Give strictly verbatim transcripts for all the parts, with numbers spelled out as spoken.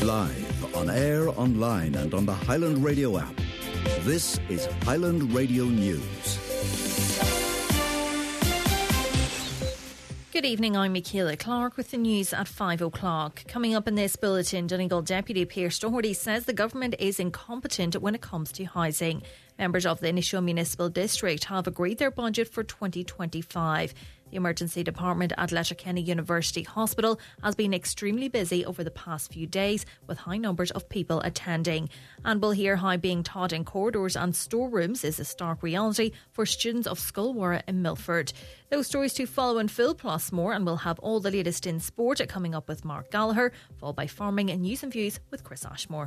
Live, on air, online and on the Highland Radio app. This is Highland Radio News. Good evening, I'm Michaela Clark with the news at five o'clock. Coming up in this bulletin, Donegal Deputy Pearse Doherty says the government is incompetent when it comes to housing. Members of the Inishowen Municipal District have agreed their budget for twenty twenty-five. The emergency department at Letterkenny University Hospital has been extremely busy over the past few days with high numbers of people attending. And we'll hear how being taught in corridors and storerooms is a stark reality for students of Scolwara in Milford. Those stories to follow in full plus more, and we'll have all the latest in sport coming up with Mark Gallagher, followed by farming and news and views with Chris Ashmore.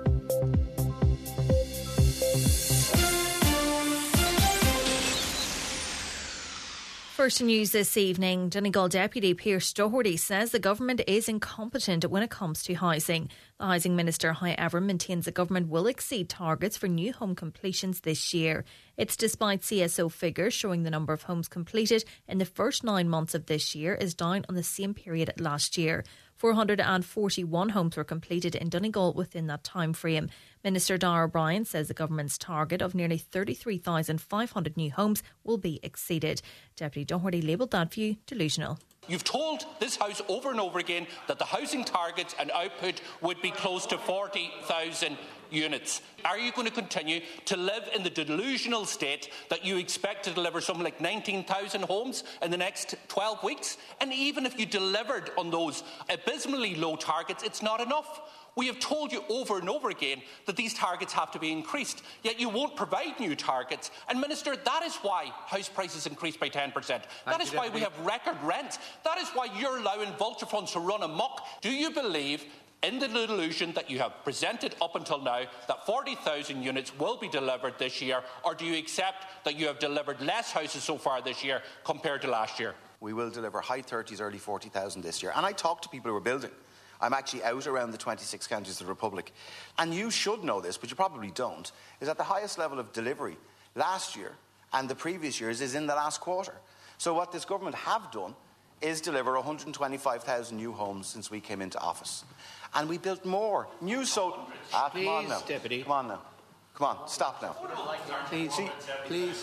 First news this evening, Donegal Deputy Pearse Doherty says the government is incompetent when it comes to housing. The Housing Minister, however, maintains the government will exceed targets for new home completions this year. It's despite C S O figures showing the number of homes completed in the first nine months of this year is down on the same period last year. four hundred forty-one homes were completed in Donegal within that time frame. Minister Darragh O'Brien says the government's target of nearly thirty-three thousand five hundred new homes will be exceeded. Deputy Doherty labelled that view delusional. You've told this House over and over again that the housing targets and output would be close to forty thousand units. Are you going to continue to live in the delusional state that you expect to deliver something like nineteen thousand homes in the next twelve weeks? And even if you delivered on those abysmally low targets, it's not enough. We have told you over and over again that these targets have to be increased, yet you won't provide new targets. And Minister, that is why house prices increased by ten percent. That is why we have record rents. That is why you're allowing vulture funds to run amok. Do you believe in the delusion that you have presented up until now that forty thousand units will be delivered this year, or do you accept that you have delivered less houses so far this year compared to last year? We will deliver high thirties, early forty thousand this year. And I talk to people who are building. I'm actually out around the twenty-six counties of the Republic. And you should know this, but you probably don't, is that the highest level of delivery last year and the previous years is in the last quarter. So what this government have done is deliver one hundred twenty-five thousand new homes since we came into office. And we built more new so. Ah, come please, on now. Deputy. Come on now. Come on, stop now. Please, See, please,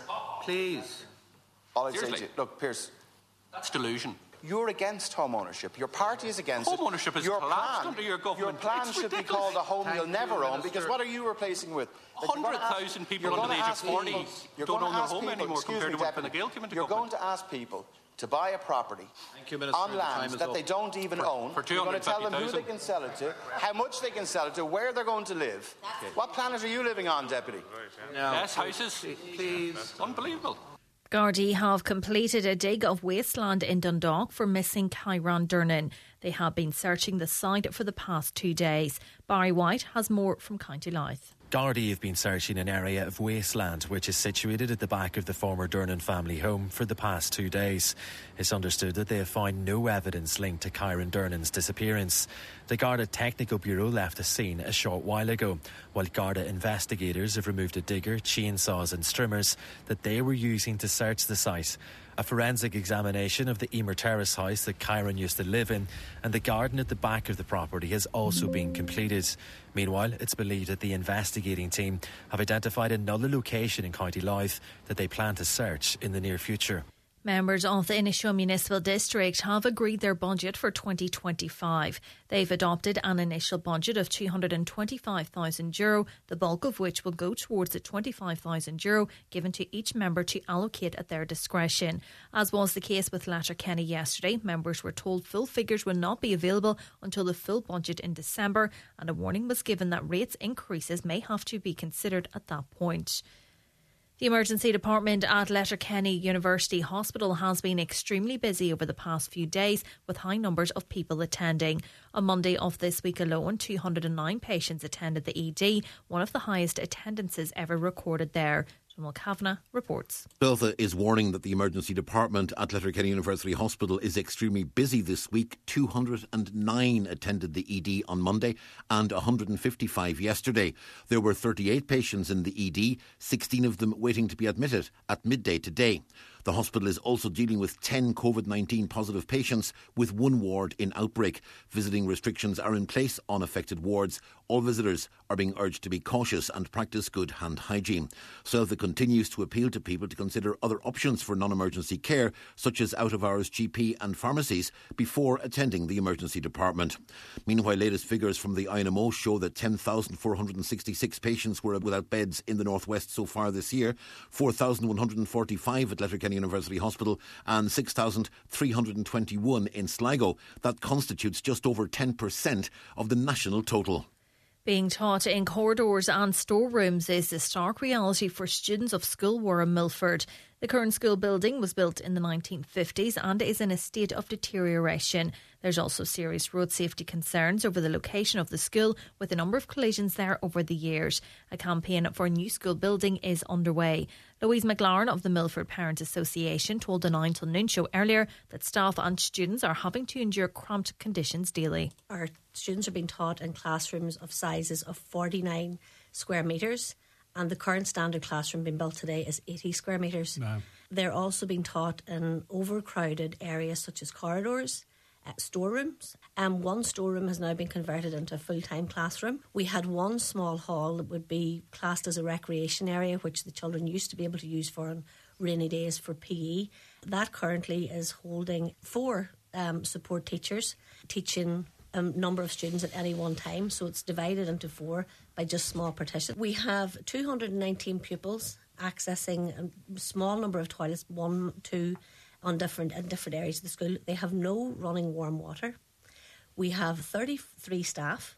please. All I'd say Seriously? to you, look, Pearse. That's delusion. You're against home ownership. Your party is against home it. ownership has your collapsed plan, under your government. Your plan It's should ridiculous. be called a home Thank you'll you, never own, Minister. because what are you replacing with? one hundred thousand people you're under the gonna age of ask forty people- you're don't gonna own their ask home people- anymore excuse compared me, to when Deputy, Fine Gael came into You're government. going to ask people to buy a property Thank you, Minister. on The time land is that up. they don't even own. For You're going to tell them who they two hundred fifty thousand. can sell it to, how much they can sell it to, where they're going to live. What planet are you living on, Deputy? No, Less houses. please. Unbelievable. Gardaí have completed a dig of wasteland in Dundalk for missing Kyran Durnan. They have been searching the site for the past two days. Barry White has more from County Louth. Gardaí have been searching an area of wasteland which is situated at the back of the former Durnan family home for the past two days. It's understood that they have found no evidence linked to Kyran Durnan's disappearance. The Garda Technical Bureau left the scene a short while ago, while Garda investigators have removed a digger, chainsaws and strimmers that they were using to search the site. A forensic examination of the Emer Terrace house that Kyran used to live in and the garden at the back of the property has also been completed. Meanwhile, it's believed that the investigating team have identified another location in County Louth that they plan to search in the near future. Members of the Inishowen Municipal District have agreed their budget for twenty twenty-five. They've adopted an initial budget of two hundred twenty-five thousand euro, the bulk of which will go towards the twenty-five thousand euro given to each member to allocate at their discretion. As was the case with Letterkenny yesterday, members were told full figures will not be available until the full budget in December, and a warning was given that rates increases may have to be considered at that point. The emergency department at Letterkenny University Hospital has been extremely busy over the past few days with high numbers of people attending. On Monday of this week alone, two hundred nine patients attended the E D, one of the highest attendances ever recorded there. Donal Kavanagh reports. Belfa is warning that the emergency department at Letterkenny University Hospital is extremely busy this week. two hundred nine attended the E D on Monday and one hundred fifty-five yesterday. There were thirty-eight patients in the E D, sixteen of them waiting to be admitted at midday today. The hospital is also dealing with ten COVID nineteen positive patients, with one ward in outbreak. Visiting restrictions are in place on affected wards. All visitors are being urged to be cautious and practice good hand hygiene. Celva continues to appeal to people to consider other options for non-emergency care, such as out-of-hours G P and pharmacies, before attending the emergency department. Meanwhile, latest figures from the I N M O show that ten thousand four hundred sixty-six patients were without beds in the northwest so far this year, four thousand one hundred forty-five at Letterkenny University Hospital and six thousand three hundred twenty-one in Sligo. That constitutes just over ten percent of the national total. Being taught in corridors and storerooms is the stark reality for students of Scullwara Milford. The current school building was built in the nineteen fifties and is in a state of deterioration. There's also serious road safety concerns over the location of the school, with a number of collisions there over the years. A campaign for a new school building is underway. Louise McLaren of the Milford Parents Association told the nine till noon show earlier that staff and students are having to endure cramped conditions daily. Our students are being taught in classrooms of sizes of forty-nine square metres, and the current standard classroom being built today is eighty square metres. No. They're also being taught in overcrowded areas such as corridors, uh, storerooms, and one storeroom has now been converted into a full-time classroom. We had one small hall that would be classed as a recreation area, which the children used to be able to use for on rainy days for P E. That currently is holding four um, support teachers teaching a number of students at any one time, so it's divided into four by just small partitions. We have two hundred nineteen pupils accessing a small number of toilets, one, two, on different in different areas of the school. They have no running warm water. We have thirty-three staff,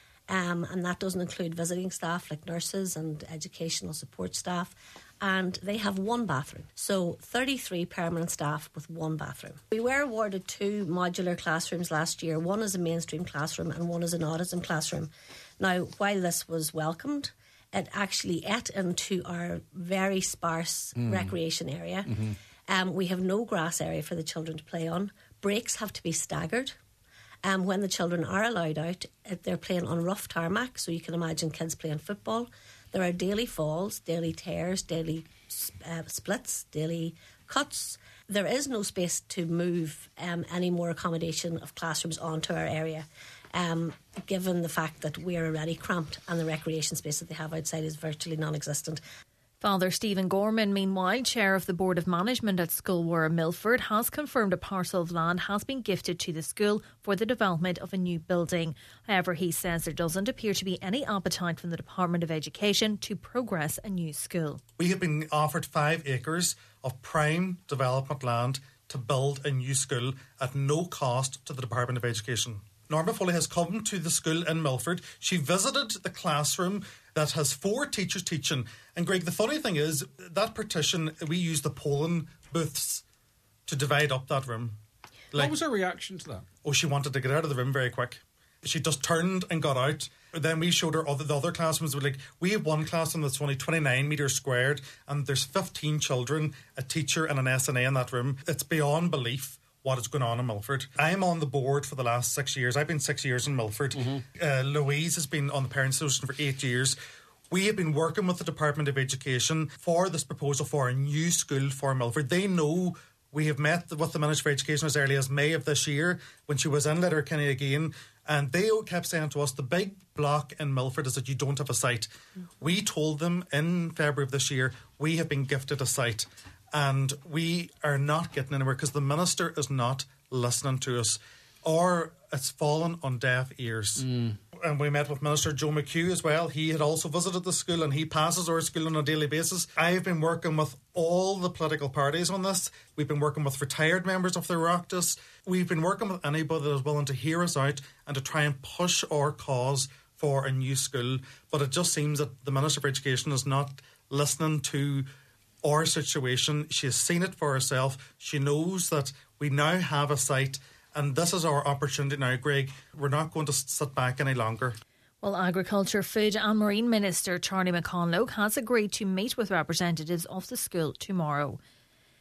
um, and that doesn't include visiting staff like nurses and educational support staff. And they have one bathroom. So thirty-three permanent staff with one bathroom. We were awarded two modular classrooms last year. One is a mainstream classroom and one is an autism classroom. Now, while this was welcomed, it actually ate into our very sparse mm. recreation area. Mm-hmm. Um, we have no grass area for the children to play on. Breaks have to be staggered. Um, when the children are allowed out, they're playing on rough tarmac, so you can imagine kids playing football. There are daily falls, daily tears, daily uh, splits, daily cuts. There is no space to move um, any more accommodation of classrooms onto our area, um, given the fact that we're already cramped and the recreation space that they have outside is virtually non-existent. Father Stephen Gorman, meanwhile, chair of the Board of Management at Scullwara Milford, has confirmed a parcel of land has been gifted to the school for the development of a new building. However, he says there doesn't appear to be any appetite from the Department of Education to progress a new school. We have been offered five acres of prime development land to build a new school at no cost to the Department of Education. Norma Foley has come to the school in Milford. She visited the classroom that has four teachers teaching. And Greg, the funny thing is, that partition, we used the polling booths to divide up that room. Like, what was her reaction to that? Oh, she wanted to get out of the room very quick. She just turned and got out. Then we showed her other, the other classrooms. Were like, we have one classroom that's only twenty-nine metres squared, and there's fifteen children, a teacher and an S N A in that room. It's beyond belief what is going on in Milford. I'm on the board for the last six years. I've been six years in Milford. Mm-hmm. Uh, Louise has been on the Parents Association for eight years. We have been working with the Department of Education for this proposal for a new school for Milford. They know we have met with the Minister for Education as early as May of this year when she was in Letterkenny again, and they kept saying to us, the big block in Milford is that you don't have a site. Mm-hmm. We told them in February of this year, we have been gifted a site. And we are not getting anywhere because the Minister is not listening to us, or it's fallen on deaf ears. Mm. And we met with Minister Joe McHugh as well. He had also visited the school and he passes our school on a daily basis. I've been working with all the political parties on this. We've been working with retired members of the Oireachtas. We've been working with anybody that is willing to hear us out and to try and push our cause for a new school. But it just seems that the Minister for Education is not listening to our situation. She has seen it for herself. She knows that we now have a site, and this is our opportunity now, Greg. We're not going to sit back any longer. Well, Agriculture, Food and Marine Minister Charlie McConlogue has agreed to meet with representatives of the school tomorrow.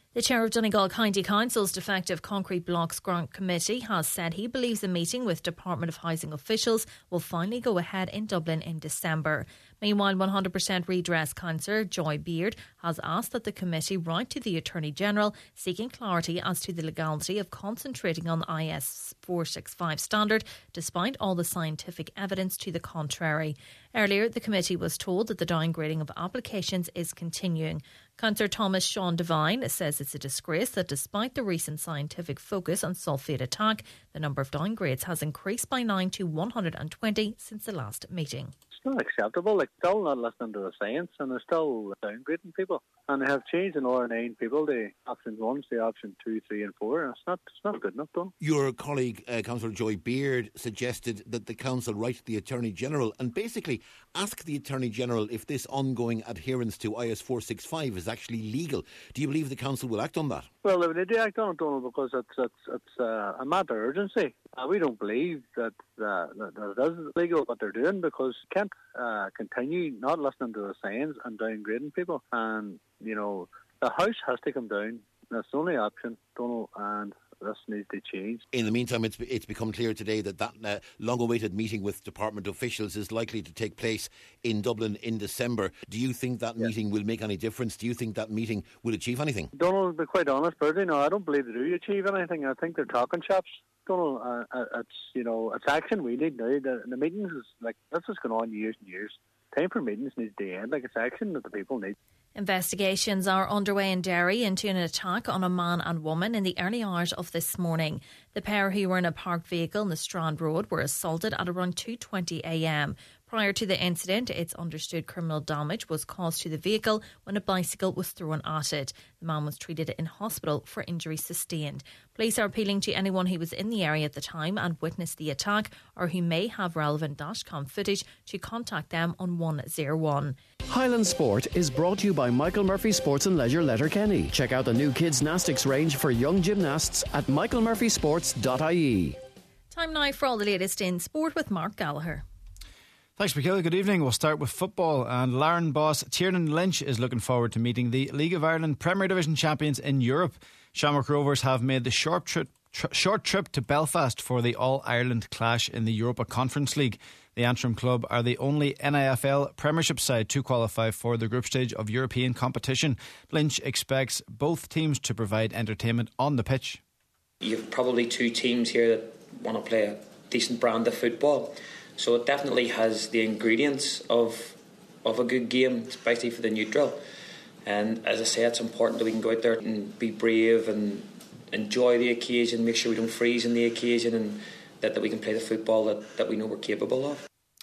The chair of Donegal County Council's Defective Concrete Blocks Grant Committee has said he believes a meeting with Department of Housing officials will finally go ahead in Dublin in December. Meanwhile, one hundred percent Redress councillor Joy Beard has asked that the committee write to the Attorney-General seeking clarity as to the legality of concentrating on the I S four sixty-five standard, despite all the scientific evidence to the contrary. Earlier, the committee was told that the downgrading of applications is continuing. Councillor Thomas Sean Devine says it's a disgrace that despite the recent scientific focus on sulphate attack, the number of downgrades has increased by nine to one hundred twenty since the last meeting. It's not acceptable. Like, they're still not listening to the science and they're still downgrading people. And they have changed in R nine people, the option one to option two, three and four. And it's not, it's not good enough, though. Your colleague, uh, Councillor Joy Beard, suggested that the Council write to the Attorney-General and basically ask the Attorney-General if this ongoing adherence to I S four sixty-five is actually legal. Do you believe the Council will act on that? Well, they do act on it, Donald, because it's, it's, it's uh, a matter of urgency. Uh, we don't believe that, uh, that, that it is legal what they're doing, because you can't uh, continue not listening to the science and downgrading people. And, you know, the House has to come down. That's the only option, Donald, and this needs to change. In the meantime, it's it's become clear today that that uh, long-awaited meeting with Department officials is likely to take place in Dublin in December. Do you think that yeah. meeting will make any difference? Do you think that meeting will achieve anything? Donald, to be quite honest, Bertie, no, I don't believe they do achieve anything. I think they're talking shops. Donald, uh, it's, you know, it's action we need now. The, the meetings is like, this has gone on years and years. Time for meetings needs to end. Like, it's action that the people need. Investigations are underway in Derry into an attack on a man and woman in the early hours of this morning. The pair, who were in a parked vehicle on the Strand Road, were assaulted at around two twenty a m. Prior to the incident, it's understood criminal damage was caused to the vehicle when a bicycle was thrown at it. The man was treated in hospital for injuries sustained. Police are appealing to anyone who was in the area at the time and witnessed the attack, or who may have relevant dashcam footage, to contact them on one oh one. Highland Sport is brought to you by Michael Murphy Sports and Leisure Letterkenny. Check out the new kids' gymnastics range for young gymnasts at michael murphy sports dot I E. Time now for all the latest in sport with Mark Gallagher. Thanks, Michaela. Good evening. We'll start with football, and Larne boss Tiernan Lynch is looking forward to meeting the League of Ireland Premier Division champions in Europe. Shamrock Rovers have made the short trip, tr- short trip to Belfast for the All-Ireland clash in the Europa Conference League. The Antrim club are the only N I F L Premiership side to qualify for the group stage of European competition. Lynch expects both teams to provide entertainment on the pitch. You've probably two teams here that want to play a decent brand of football. So it definitely has the ingredients of of a good game, especially for the neutral. And as I say, it's important that we can go out there and be brave and enjoy the occasion, make sure we don't freeze in the occasion, and that, that we can play the football that, that we know we're capable of.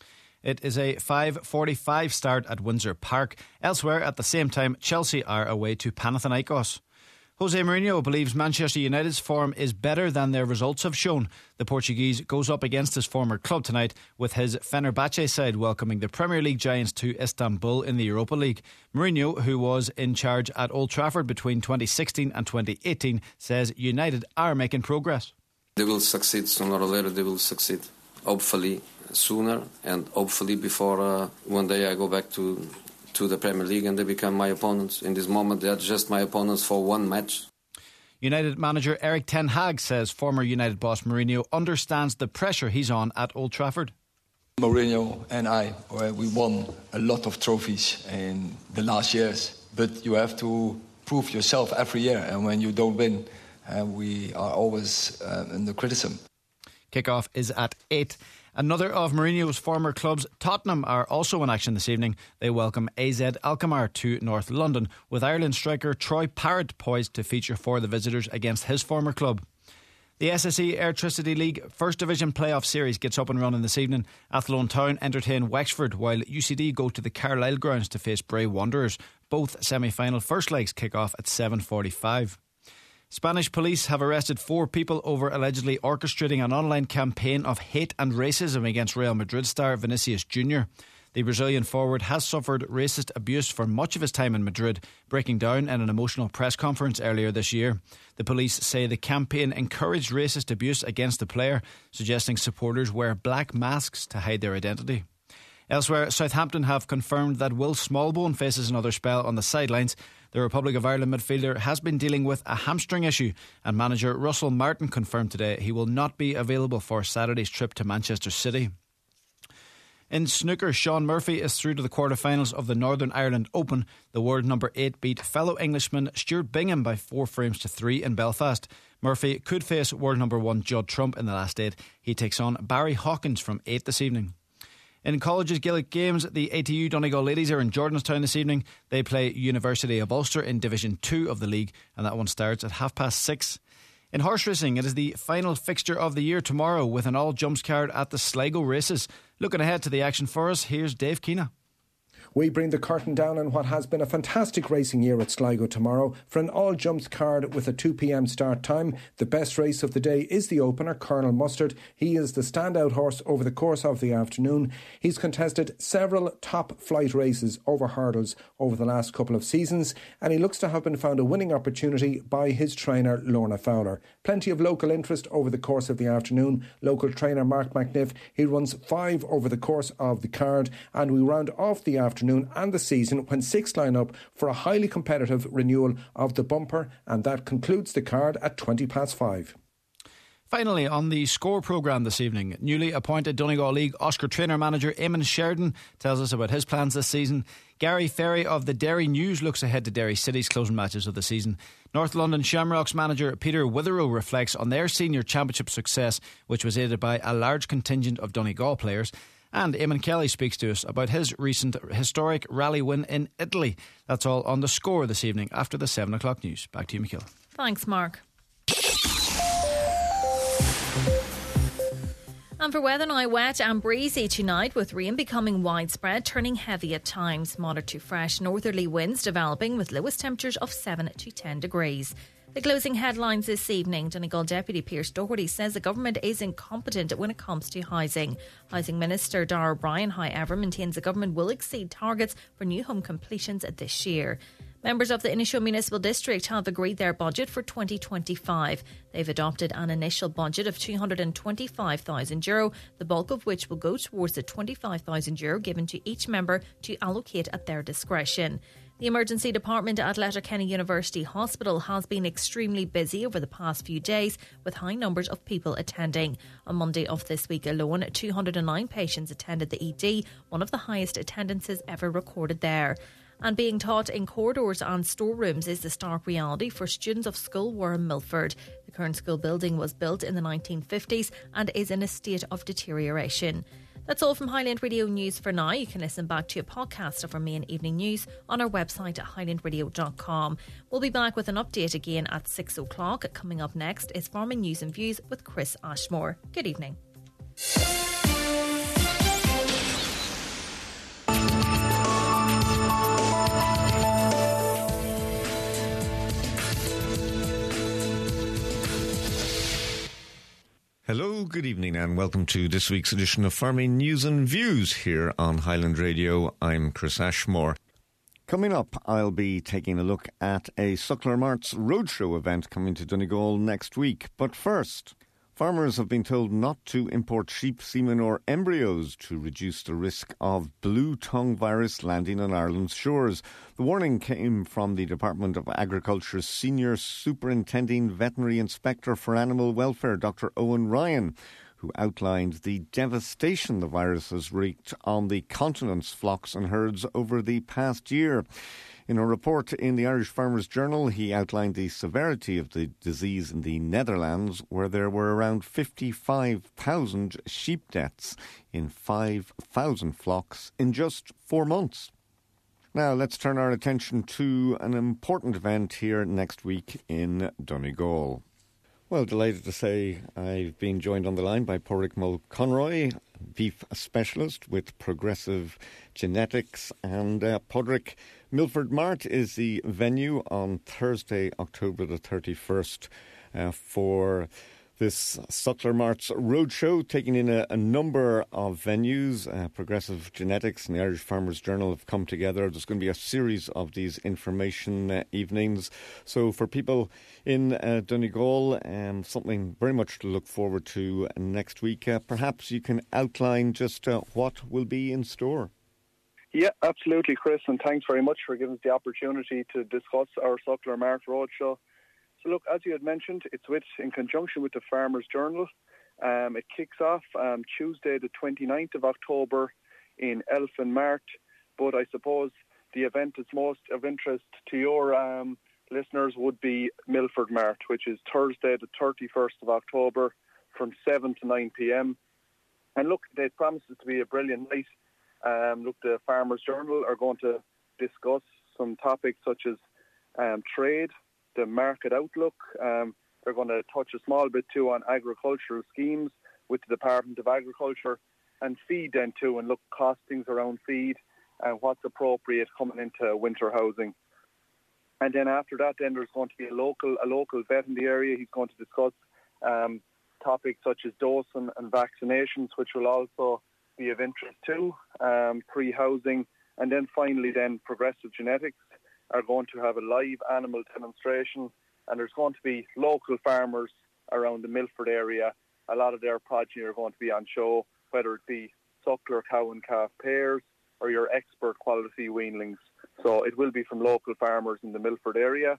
It is a five forty-five start at Windsor Park. Elsewhere at the same time, Chelsea are away to Panathinaikos. Jose Mourinho believes Manchester United's form is better than their results have shown. The Portuguese goes up against his former club tonight, with his Fenerbahce side welcoming the Premier League giants to Istanbul in the Europa League. Mourinho, who was in charge at Old Trafford between twenty sixteen and twenty eighteen, says United are making progress. They will succeed sooner or later. They will succeed, hopefully sooner, and hopefully before uh, one day I go back to to the Premier League and they become my opponents. In this moment, they are just my opponents for one match. United manager Erik ten Hag says former United boss Mourinho understands the pressure he's on at Old Trafford. Mourinho and I, we won a lot of trophies in the last years, but you have to prove yourself every year, and when you don't win, uh, we are always uh, under criticism. Kickoff is at eight. Another of Mourinho's former clubs, Tottenham, are also in action this evening. They welcome A Z Alkmaar to North London, with Ireland striker Troy Parrott poised to feature for the visitors against his former club. The S S E Airtricity League First Division Playoff Series gets up and running this evening. Athlone Town entertain Wexford, while U C D go to the Carlisle grounds to face Bray Wanderers. Both semi-final first legs kick off at seven forty-five. Spanish police have arrested four people over allegedly orchestrating an online campaign of hate and racism against Real Madrid star Vinicius Junior The Brazilian forward has suffered racist abuse for much of his time in Madrid, breaking down in an emotional press conference earlier this year. The police say the campaign encouraged racist abuse against the player, suggesting supporters wear black masks to hide their identity. Elsewhere, Southampton have confirmed that Will Smallbone faces another spell on the sidelines. The Republic of Ireland midfielder has been dealing with a hamstring issue, and manager Russell Martin confirmed today he will not be available for Saturday's trip to Manchester City. In snooker, Sean Murphy is through to the quarter-finals of the Northern Ireland Open. The world number eight beat fellow Englishman Stuart Bingham by four frames to three in Belfast. Murphy could face world number one Judd Trump in the last eight. He takes on Barry Hawkins from eight this evening. In colleges Gaelic games, the A T U Donegal ladies are in Jordanstown this evening. They play University of Ulster in Division two of the league, and that one starts at half past six. In horse racing, it is the final fixture of the year tomorrow with an all-jumps card at the Sligo races. Looking ahead to the action for us, here's Dave Keena. We bring the curtain down on what has been a fantastic racing year at Sligo tomorrow for an all-jumps card with a two p.m. start time. The best race of the day is the opener, Colonel Mustard. He is the standout horse over the course of the afternoon. He's contested several top flight races over hurdles over the last couple of seasons, and he looks to have been found a winning opportunity by his trainer, Lorna Fowler. Plenty of local interest over the course of the afternoon. Local trainer Mark McNiff, he runs five over the course of the card, and we round off the afternoon and the season when six line up for a highly competitive renewal of the bumper, and that concludes the card at twenty past five. Finally, on the score programme this evening, newly appointed Donegal League Oscar trainer manager Eamon Sheridan tells us about his plans this season. Gary Ferry of the Derry News looks ahead to Derry City's closing matches of the season. North London Shamrocks manager Peter Witherow reflects on their senior championship success, which was aided by a large contingent of Donegal players. And Eamon Kelly speaks to us about his recent historic rally win in Italy. That's all on the score this evening after the seven o'clock news. Back to you, Michaela. Thanks, Mark. And for weather now, wet and breezy tonight with rain becoming widespread, turning heavy at times. Moderate to fresh northerly winds developing with lowest temperatures of seven to ten degrees. The closing headlines this evening. Donegal Deputy Pearse Doherty says the government is incompetent when it comes to housing. Housing Minister Darragh O'Brien, however, maintains the government will exceed targets for new home completions this year. Members of the Inisho Municipal District have agreed their budget for twenty twenty-five. They've adopted an initial budget of two hundred twenty-five thousand euro, the bulk of which will go towards the twenty-five thousand euro given to each member to allocate at their discretion. The emergency department at Letterkenny University Hospital has been extremely busy over the past few days with high numbers of people attending. On Monday of this week alone, two hundred nine patients attended the E D, one of the highest attendances ever recorded there. And being taught in corridors and storerooms is the stark reality for students of School Warren Milford. The current school building was built in the nineteen fifties and is in a state of deterioration. That's all from Highland Radio News for now. You can listen back to a podcast of our main evening news on our website at highland radio dot com. We'll be back with an update again at six o'clock. Coming up next is Farming News and Views with Chris Ashmore. Good evening. Hello, good evening and welcome to this week's edition of Farming News and Views here on Highland Radio. I'm Chris Ashmore. Coming up, I'll be taking a look at a Suckler Marts Roadshow event coming to Donegal next week. But first, farmers have been told not to import sheep semen or embryos to reduce the risk of blue tongue virus landing on Ireland's shores. The warning came from the Department of Agriculture's Senior Superintending Veterinary Inspector for Animal Welfare, Doctor Owen Ryan, who outlined the devastation the virus has wreaked on the continent's flocks and herds over the past year. In a report in the Irish Farmers Journal, he outlined the severity of the disease in the Netherlands, where there were around fifty-five thousand sheep deaths in five thousand flocks in just four months. Now, let's turn our attention to an important event here next week in Donegal. Well, delighted to say I've been joined on the line by Pádraig Mulconroy, beef specialist with Progressive Genetics. And uh, Pádraig, Milford Mart is the venue on Thursday, October the thirty-first, uh, for this Suckler Marts Roadshow, taking in a, a number of venues. Uh, Progressive Genetics and the Irish Farmers Journal have come together. There's going to be a series of these information uh, evenings. So for people in uh, Donegal, um, something very much to look forward to next week. Uh, perhaps you can outline just uh, what will be in store. Yeah, absolutely, Chris, and thanks very much for giving us the opportunity to discuss our Suckler Mart Roadshow. So look, as you had mentioned, it's with in conjunction with the Farmers Journal. Um, it kicks off um, Tuesday the twenty-ninth of October in Elphin Mart, but I suppose the event that's most of interest to your um, listeners would be Milford Mart, which is Thursday the thirty-first of October from seven to nine p.m. And look, they promise it to be a brilliant night. Um, look, the Farmers Journal are going to discuss some topics such as um, trade, the market outlook. Um, they're going to touch a small bit too on agricultural schemes with the Department of Agriculture, and feed then too, and look costings around feed and what's appropriate coming into winter housing. And then after that, then there's going to be a local a local vet in the area. He's going to discuss um, topics such as dosing and vaccinations, which will also be of interest too, um, pre-housing. And then finally then Progressive Genetics are going to have a live animal demonstration, and there's going to be local farmers around the Milford area. A lot of their progeny are going to be on show, whether it be suckler cow and calf pairs or your expert quality weanlings. So it will be from local farmers in the Milford area.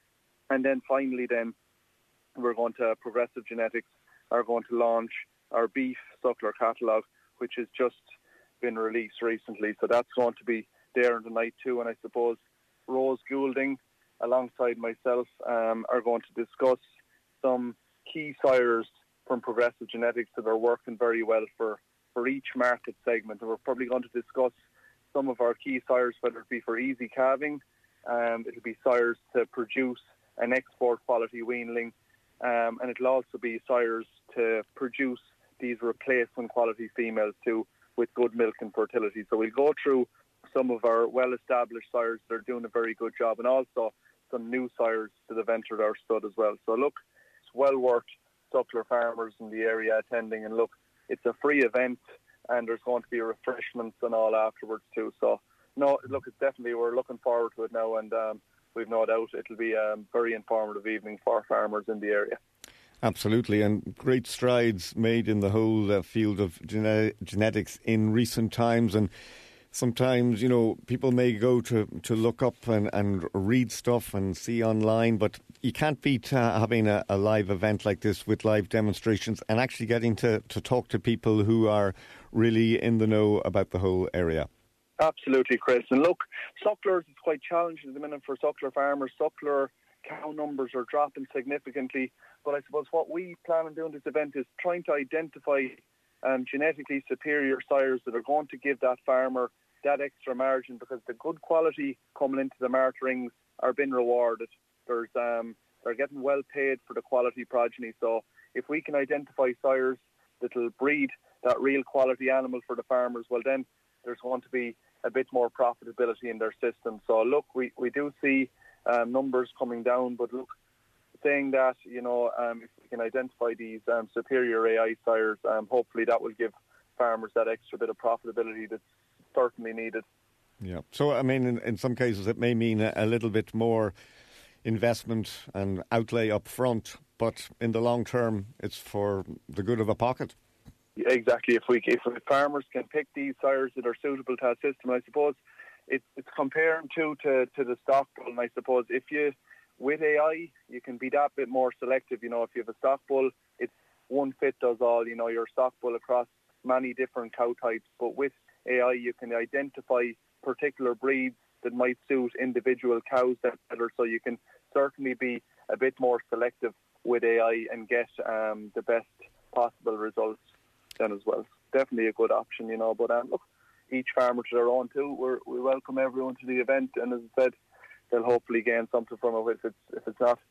And then finally then we're going to, Progressive Genetics are going to launch our beef suckler catalogue, which has just been released recently. So that's going to be there in the night too. And I suppose Rose Goulding, alongside myself, um, are going to discuss some key sires from Progressive Genetics that are working very well for, for each market segment. And we're probably going to discuss some of our key sires, whether it be for easy calving, um, it'll be sires to produce an export quality weanling, um, and it'll also be sires to produce these replacement quality females too, with good milk and fertility. So we'll go through some of our well-established sires that are doing a very good job, and also some new sires that have entered our stud as well. So look, it's well worth suckler farmers in the area attending, and look, it's a free event, and there's going to be refreshments and all afterwards too. So no, look, it's definitely, we're looking forward to it now, and um, we've no doubt it'll be a very informative evening for farmers in the area. Absolutely, and great strides made in the whole uh, field of gene- genetics in recent times. And sometimes, you know, people may go to, to look up and, and read stuff and see online, but you can't beat uh, having a, a live event like this with live demonstrations and actually getting to, to talk to people who are really in the know about the whole area. Absolutely, Chris. And look, sucklers is quite challenging at the minute for suckler farmers. Suckler cow numbers are dropping significantly. But I suppose what we plan on doing this event is trying to identify um, genetically superior sires that are going to give that farmer that extra margin, because the good quality coming into the mart rings are being rewarded. There's um, they're getting well paid for the quality progeny. So if we can identify sires that will breed that real quality animal for the farmers, well then there's going to be a bit more profitability in their system. So look, we, we do see um, numbers coming down, but look, saying that, you know, um, if we can identify these um, superior A I sires, um, hopefully that will give farmers that extra bit of profitability that's certainly needed. Yeah. So, I mean, in, in some cases it may mean a, a little bit more investment and outlay up front, but in the long term, it's for the good of a pocket. Exactly. If we if farmers can pick these sires that are suitable to our system, I suppose it's it's comparing to, to, to the stock bull. And I suppose if you, with A I, you can be that bit more selective. You know, if you have a stock bull, it's one fit does all. You know, your stock bull across many different cow types. But with A I, you can identify particular breeds that might suit individual cows better. So you can certainly be a bit more selective with A I and get um, the best possible results then as well. Definitely a good option, you know. But um, look, each farmer to their own too. We're, we welcome everyone to the event, and as I said, they'll hopefully gain something from it. If it's if it's not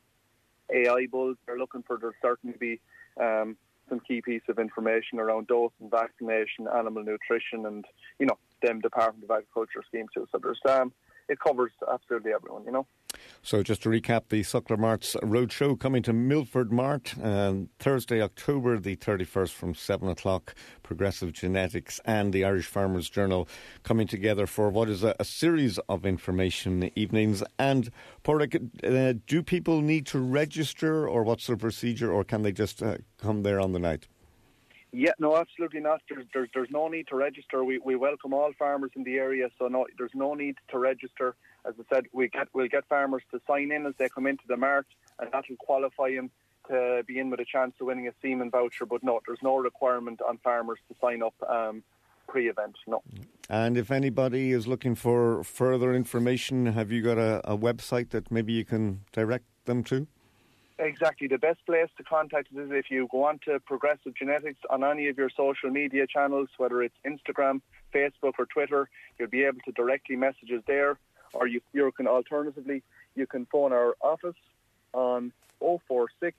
A I bulls they're looking for, there'll certainly be um, some key piece of information around dose and vaccination, animal nutrition, and you know, them Department of Agriculture scheme too. So there's um, it covers absolutely everyone, you know. So just to recap, the Suckler Mart's Roadshow coming to Milford Mart um, Thursday, October the thirty-first from seven o'clock. Progressive Genetics and the Irish Farmers Journal coming together for what is a, a series of information evenings. And Pádraig, uh, do people need to register, or what's the procedure, or can they just uh, come there on the night? Yeah, no, absolutely not. There's there's, there's no need to register. We we welcome all farmers in the area, so no, there's no need to register. As I said, we get we'll get farmers to sign in as they come into the mart, and that will qualify them to be in with a chance of winning a Seaman voucher. But no, there's no requirement on farmers to sign up um, pre-event. No. And if anybody is looking for further information, have you got a, a website that maybe you can direct them to? Exactly. The best place to contact us is if you go on to Progressive Genetics on any of your social media channels, whether it's Instagram, Facebook or Twitter. You'll be able to directly message us there, or you, you can alternatively, you can phone our office on oh four six,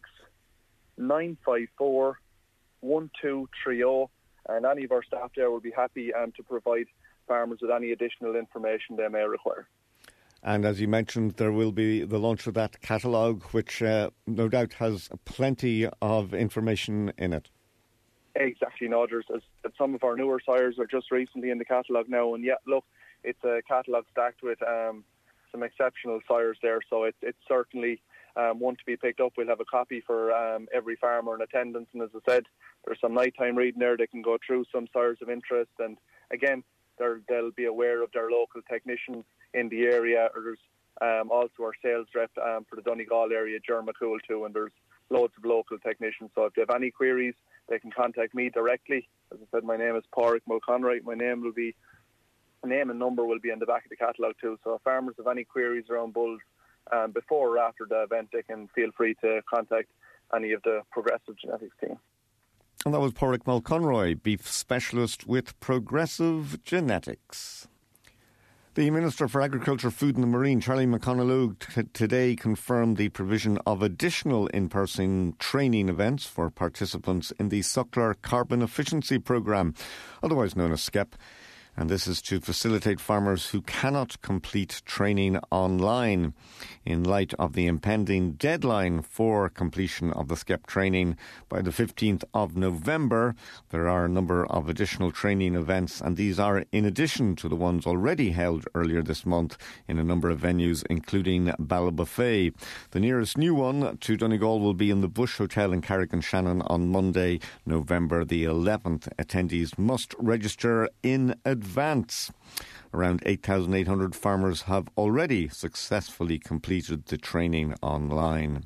nine five four, one two three oh, and any of our staff there will be happy um, to provide farmers with any additional information they may require. And as you mentioned, there will be the launch of that catalogue, which uh, no doubt has plenty of information in it. Exactly. No, there's as, some of our newer sires are just recently in the catalogue now. And yeah, look, it's a catalogue stacked with um, some exceptional sires there. So it, it's certainly um, one to be picked up. We'll have a copy for um, every farmer in attendance. And as I said, there's some nighttime reading there. They can go through some sires of interest. And again, they'll be aware of their local technicians in the area. Or there's um, also our sales rep um, for the Donegal area, Ger McCool too, and there's loads of local technicians. So if they have any queries, they can contact me directly. As I said, my name is Pádraig Mulconroy. My name will be, name and number will be on the back of the catalogue too. So if farmers have any queries around bulls um, before or after the event, they can feel free to contact any of the Progressive Genetics team. And that was Pádraig Mulconroy, beef specialist with Progressive Genetics. The Minister for Agriculture, Food and the Marine, Charlie McConalogue, t- today confirmed the provision of additional in-person training events for participants in the Suckler Carbon Efficiency Programme, otherwise known as SCEP. And this is to facilitate farmers who cannot complete training online. In light of the impending deadline for completion of the SCEP training by the fifteenth of November, there are a number of additional training events, and these are in addition to the ones already held earlier this month in a number of venues, including Ballybofey. The nearest new one to Donegal will be in the Bush Hotel in Carrick-on-Shannon on Monday, November the eleventh. Attendees must register in advance. Around eight thousand eight hundred farmers have already successfully completed the training online.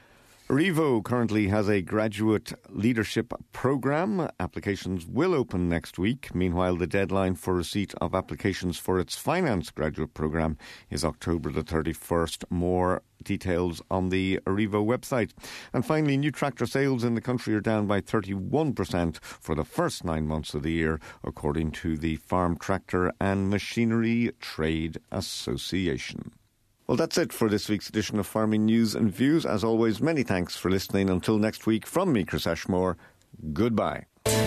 Arrivo currently has a graduate leadership programme. Applications will open next week. Meanwhile, the deadline for receipt of applications for its finance graduate programme is October the thirty-first. More details on the Arrivo website. And finally, new tractor sales in the country are down by thirty-one percent for the first nine months of the year, according to the Farm Tractor and Machinery Trade Association. Well, that's it for this week's edition of Farming News and Views. As always, many thanks for listening. Until next week, from me, Chris Ashmore, goodbye.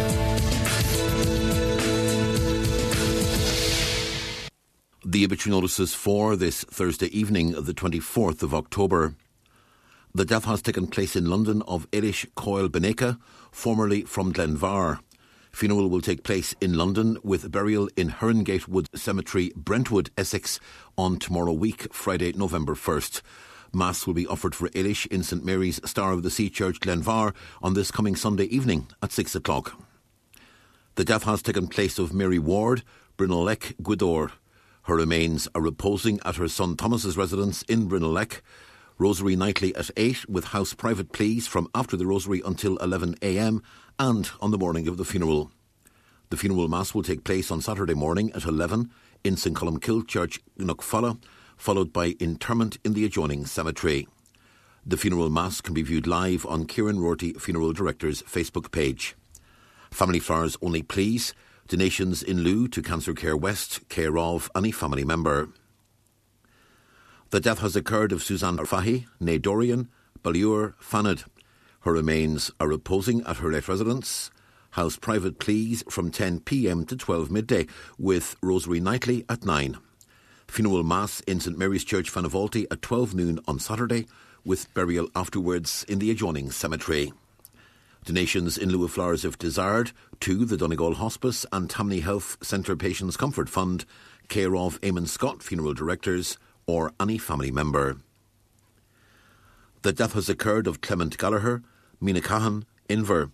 The obituary notices for this Thursday evening, the twenty-fourth of October. The death has taken place in London of Eilish Coyle Beneka, formerly from Glenvar. Funeral will take place in London with burial in Herongate Wood Cemetery, Brentwood, Essex, on tomorrow week, Friday, November first. Mass will be offered for Eilish in St Mary's Star of the Sea Church, Glenvar, on this coming Sunday evening at six o'clock. The death has taken place of Mary Ward, Brynolec, Gwyddor. Her remains are reposing at her son Thomas's residence in Brynolec. Rosary nightly at eight, with house private pleas from after the rosary until eleven a.m. and on the morning of the funeral. The funeral mass will take place on Saturday morning at eleven in St Columkill Church, Knockfalla, followed by interment in the adjoining cemetery. The funeral mass can be viewed live on Kieran Rorty Funeral Director's Facebook page. Family flowers only please. Donations in lieu to Cancer Care West, care of any family member. The death has occurred of Suzanne Fahy, née Dorian, Ballure, Fanad. Her remains are reposing at her late residence. House private pleas from ten p.m. to twelve midday, with Rosary nightly at nine. Funeral mass in St Mary's Church, Fanavolti at twelve noon on Saturday, with burial afterwards in the adjoining cemetery. Donations in lieu of flowers if desired to the Donegal Hospice and Tammany Health Centre Patients Comfort Fund, care of Eamon Scott Funeral Directors, or any family member. The death has occurred of Clement Gallagher, Mina Cahan, Inver.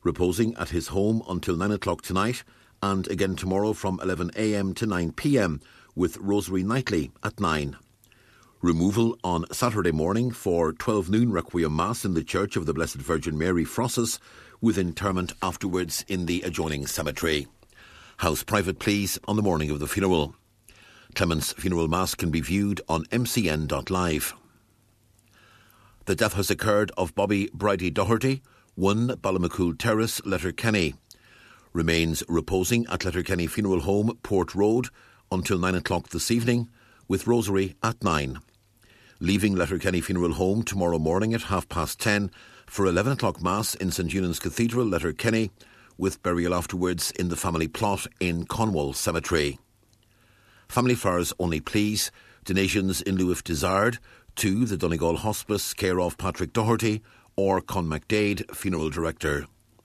reposing at his home until nine o'clock tonight, and again tomorrow from eleven a m to nine p m, with Rosary nightly at nine. Removal on Saturday morning for twelve noon Requiem Mass in the Church of the Blessed Virgin Mary, Frosses, with interment afterwards in the adjoining cemetery. House private, please, on the morning of the funeral. Clement's funeral mass can be viewed on m c n dot live. The death has occurred of Bobby Bridie Doherty, one Ballamacool Terrace, Letterkenny. Remains reposing at Letterkenny Funeral Home, Port Road, until nine o'clock this evening, with Rosary at nine. Leaving Letterkenny Funeral Home tomorrow morning at half past ten for eleven o'clock Mass in St Eunan's Cathedral, Letterkenny, with burial afterwards in the family plot in Conwall Cemetery. Family flowers only, please. Donations in lieu if desired to the Donegal Hospice, care of Patrick Doherty or Con MacDade, Funeral Director.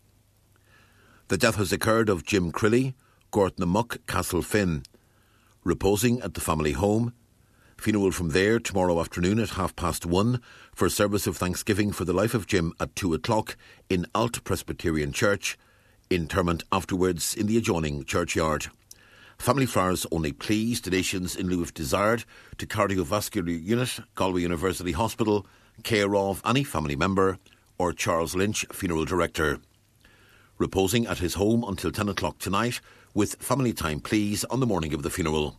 The death has occurred of Jim Crilly, Gortnamuck, Castlefin. Reposing at the family home. Funeral from there tomorrow afternoon at half past one for a service of thanksgiving for the life of Jim at two o'clock in Alt Presbyterian Church. Interment afterwards in the adjoining churchyard. Family flowers only, please. Donations in lieu if desired to Cardiovascular Unit, Galway University Hospital, care of any family member or Charles Lynch, Funeral Director. Reposing at his home until ten o'clock tonight, with family time, please, on the morning of the funeral.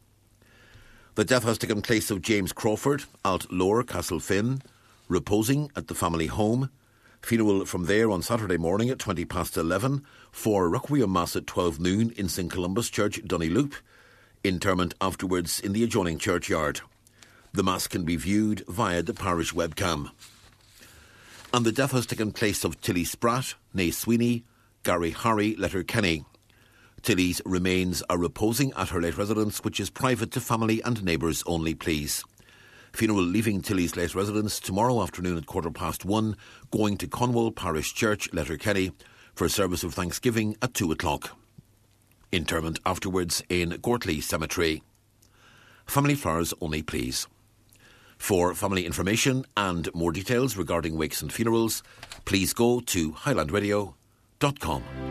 The death has taken place of James Crawford, Alt Lower, Castlefin, reposing at the family home. Funeral from there on Saturday morning at twenty past eleven for Requiem Mass at twelve noon in St Columba's Church, Dunnyloop. Interment afterwards in the adjoining churchyard. The Mass can be viewed via the parish webcam. And the death has taken place of Tilly Spratt, née Sweeney, Gary Harry, Letterkenny. Tilly's remains are reposing at her late residence, which is private to family and neighbours only, please. Funeral leaving Tilly's late residence tomorrow afternoon at quarter past one, going to Conwall Parish Church, Letterkenny, for a service of thanksgiving at two o'clock. Interment afterwards in Gortley Cemetery. Family flowers only, please. For family information and more details regarding wakes and funerals, please go to highland radio dot com.